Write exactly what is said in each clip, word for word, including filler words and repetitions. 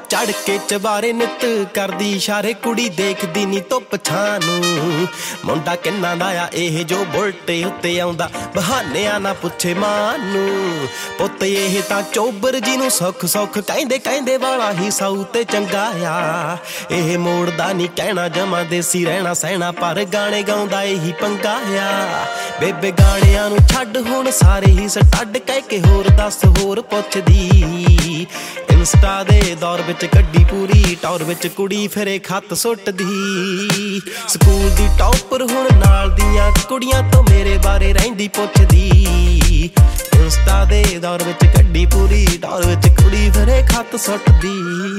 चढ़ के चबारे नित करदी इशारे कुड़ी देखदी नी धुप छां नूं मुंडा किन्ना दा आ इह जो बुलटे उत्ते आउंदा बहानियां ना पुछे मां नूं पुत्त इह तां चोबर जी नूं सुख सुख कहंदे कहंदे वाला ही साऊ ते चंगा आ इह मोड़दा नी कहना जमा देसी रहना सहना पर गाने गाउंदा इही पंगा आ बेबे गाणियां नूं छड्ड हुण सारे ही सटड कह के होर दस होर पुछदी इंस्टा दे दौर विच कड्डी पूरी टौर विच कुड़ी फिरे खत सुटदी स्कूल दी टॉपर हुण नाल दियां कुड़ियां तो मेरे बारे रहिंदी पुछदी इंस्टा दे दौर विच कड्डी पूरी टौर विच कुड़ी फिरे खत सुटदी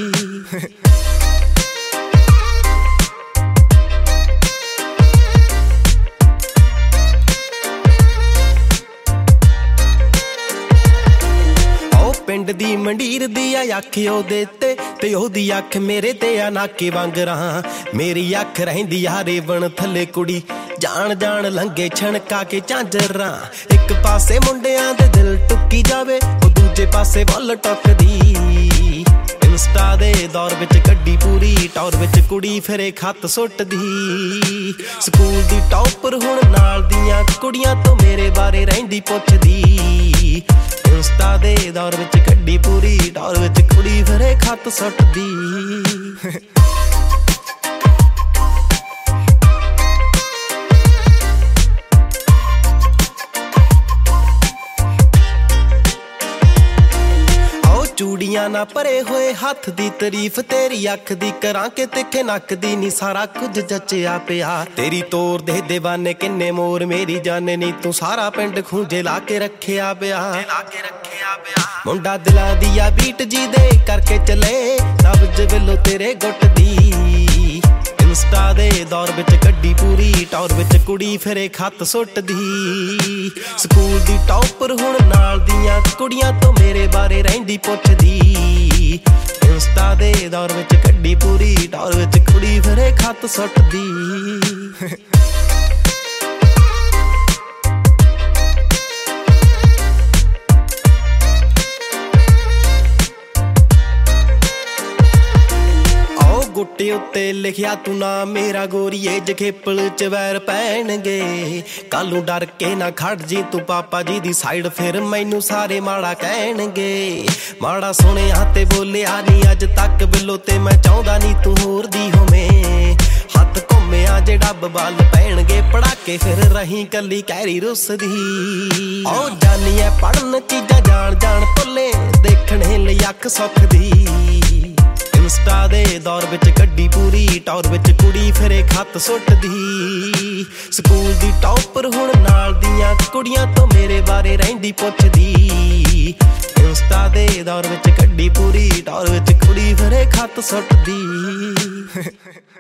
पिंड दी मंडीर दी आ अख ओदे ते ते ओदी अख मेरे ते आ नाके वांगरां मेरी अख रहिंदी आ रेवण थले कुड़ी जान जान लंघे छणका के झांजरां एक पासे मुंडियां दे दिल टुकी जावे ओ दूजे पासे वल टुकदी इंस्टा दे दौर विच कड्डी पूरी टौर विच कुड़ी फिरे खत सुटदी स्कूल दी टॉपर हुण नाल दियां कुड़ियां तो मेरे बारे रहिंदी पुछदी इंस्टा दे दौर विच कड्डी पूरी टौर विच कुड़ी फिरे खत सुटदी चूड़ियां ना परे होए हथ दी तारीफ तेरी अख दी करां के तिखे नक दी नी सारा कुछ जचिया पिया तेरी तोर दे दीवाने किन्ने मोर मेरी जाने नी तू सारा पिंड खूंजे ला के रखिया पिया मुंडा दिला दिया बीट जी दे करके चले सब्ज वेलो तेरे गुट दी इंस्टा दे दौर विच कड्डी पूरी टौर विच कुड़ी फिरे खत सुटदी स्कूल दी टॉपर हुण नाल दियां कुड़ियां तो मेरे बारे रहिंदी पुछदी इंस्टा दे दौर विच कड्डी पूरी टौर विच कुड़ी फिरे खत सुटदी गुट्टे उत्ते लिखिया तू ना मेरा गोरीए जखेपल च वैर पैणगे कालू डर के ना खड़ जी तू पापा जी दी साइड फिर मैनू सारे माड़ा कहणगे माड़ा सुनिया ते बोलिया नी अज तक बिलो ते मैं चाहुंदा नी तू होर दी होवें हथ घुम्मिया जे डब बल पैणगे पड़ाके फिर रही कली कैरी रुसदी ओ जानी है पढ़न चीजां जान जान भुल्ले देखणे लई अख सुख दी इंस्टा दे दौर विच कड्डी पूरी टौर विच कुड़ी फिरे खत सुटदी स्कूल दी टॉपर हुण नाल दियां कुड़ियां तो मेरे बारे रहिंदी पुछदी इंस्टा दे दौर विच कड्डी पूरी टौर विच कुड़ी फिरे खत सुटदी